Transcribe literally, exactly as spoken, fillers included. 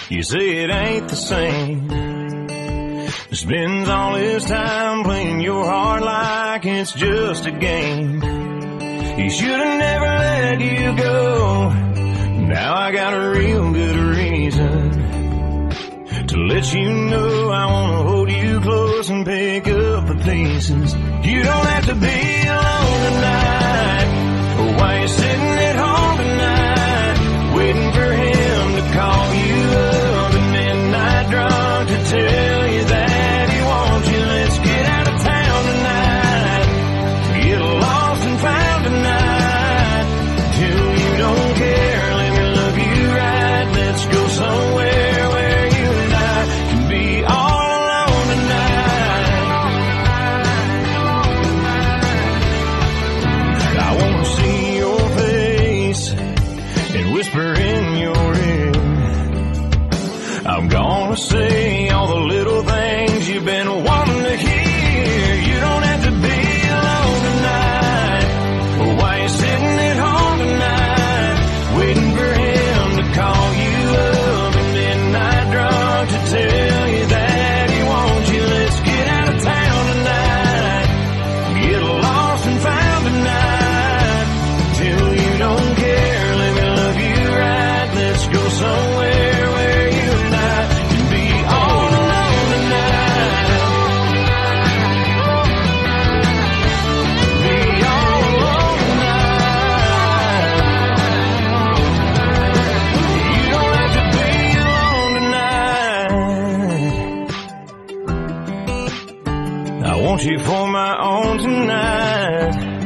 You say it ain't the same. Spends all his time playing your heart like it's just a game. He should've never let you go. Now I got a real good reason to let you know I wanna hold you close and pick up the pieces. You don't have to be alone tonight. While you're sitting at home tonight, waiting for him to call you up at midnight drunk to tell you that he wants you. Let's get out of town tonight, get lost and found tonight, till you don't care. Let me love you right. Let's go somewhere where you and I can be all alone tonight. I wanna see your face and whisper in your ear. I'm gonna say all the little things you've been wanting to hear. You don't have to be alone tonight. While you're sitting at home tonight, waiting for him to call you up at midnight drunk to tell you that he wants you. Let's get out of town tonight, get lost and found tonight, till you don't care. Let me love you right. Let's go somewhere where you and I can be all alone tonight. Be all alone tonight. You don't have to be alone tonight. I want you for my own tonight.